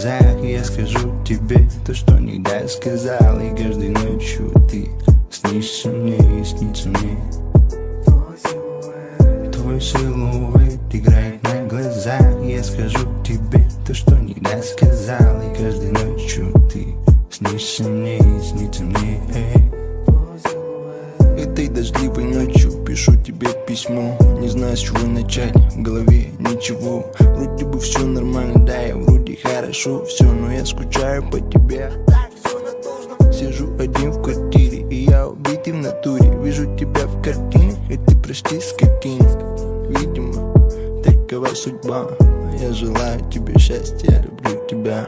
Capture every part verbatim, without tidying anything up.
глазах я скажу тебе то, что нигде сказал. И каждой ночью ты снишься мне и снится мне. Твой силуэт играет на глазах. Я скажу тебе то, что нигде сказал. И каждой ночью ты снишься мне и снится мне. Этой дождливой ночью пишу тебе письмо. Не знаю, с чего начать, в голове ничего. Вроде бы все нормально, да, и вроде хорошо все, но я скучаю по тебе. Сижу один в квартире, и я убитый в натуре. Вижу тебя в картинах, и ты прости, скотина. Видимо, такова судьба. Я желаю тебе счастья, я люблю тебя.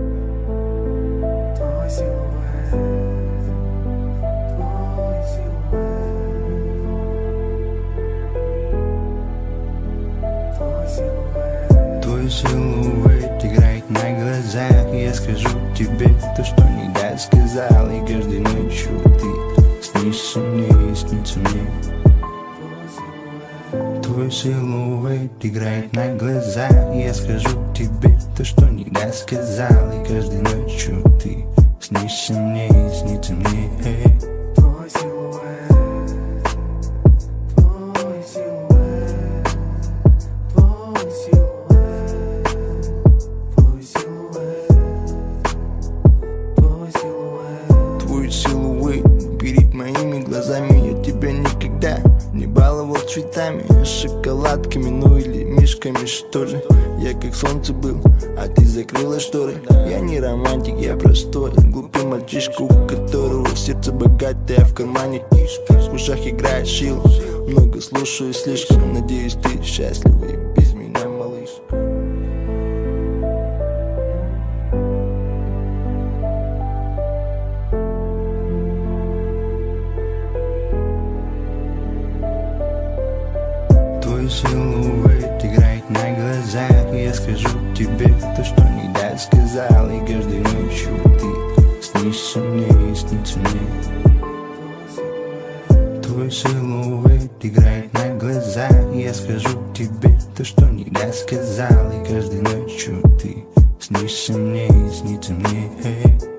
Твой силуэт играет на глазах. Я скажу тебе то, что нигде сказал. И каждой ночью ты снишься мне и снится мне. Твой силуэт играет на глазах. Я скажу тебе то, что нигде сказал. И каждой ночью ты снишься мне и снится мне. Твой силуэт, твой силуэт, твой силуэт, твой силуэт, твой силуэт. Твой силуэт перед моими глазами. Я тебя никогда не баловал цветами, шоколадками, ну или мишками, что же. Я как солнце был, а ты закрыла шторы. Я не романтик, я простой глупый мальчишка, у которого сердце богатое, а в кармане тишка. В ушах играет шил, много слушаю слишком. Надеюсь, ты счастлива и без меня, малыш. Твой силуэт играет на глазах. Я скажу тебе то, что нигде сказал. И каждой ночью ты снишься мне и снится мне. Твой силуэт играет на глазах. Я скажу тебе то, что нигде сказал. И каждой ночью ты снишься мне и снится мне.